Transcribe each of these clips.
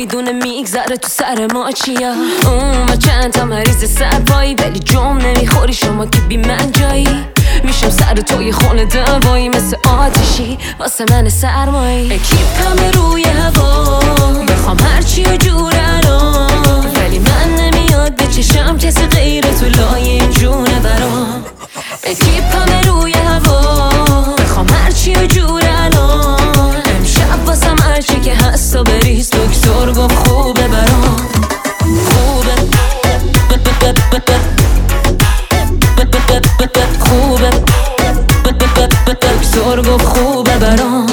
نمیدونه میگذره تو سر ما چیا. و چند تا مریض سرپایی ولی جم نمیخوری شما که بی من جایی. میشم سر توی خونه دوایی مثل آتشی واسه من سرمایی. اکیپم روی هوا بخوام هرچی و جور الان، ولی من نمیاد به چشم کسی غیر تو لای جونه برام. اکیپم روی هوا بخوام هرچی و جور الان، امشب واسم هرچی که هست و بریز. دکتر گفت خوبه برام، خوبه خوبه، دکتر گفت خوبه برام.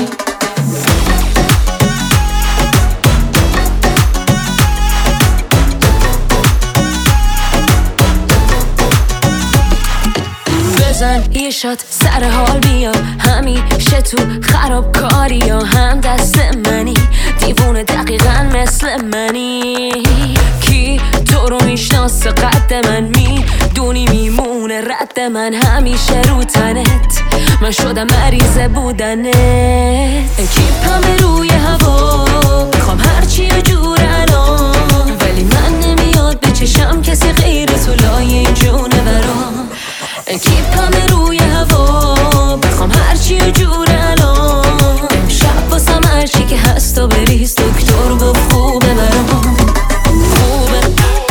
بزن یه شات سر حال بیا، همیشه تو خرابکاری یا هم دست منی، دیوونه دقیقا مثل منی. کی تو رو میشناسه قد من، میدونی میمونه رد من همیشه رو تنت، من شدم مریض بودنت. اکیپم روی هوا میخوام هرچی و جور الان، ولی من نمیاد به چشم کسی غیر تو لای جونه برام. اکیپم روی هوا بخوام هرچی و جور الان، امشب واسم هرچی که هست و بریز. دکتر گفت خوبه برام، خوبه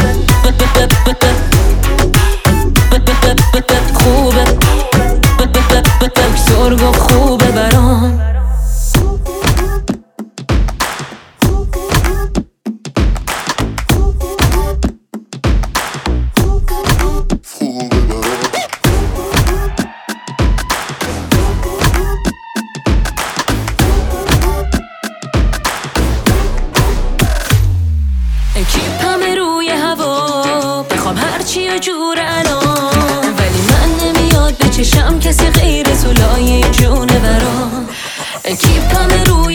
خوبه، دکتر گفت خوبه برام. اکیپم روی هوا بخوام هرچی و جور الان، ولی من نمیاد به چشم کسی غیر تو لای جونه برام. اکیپم روی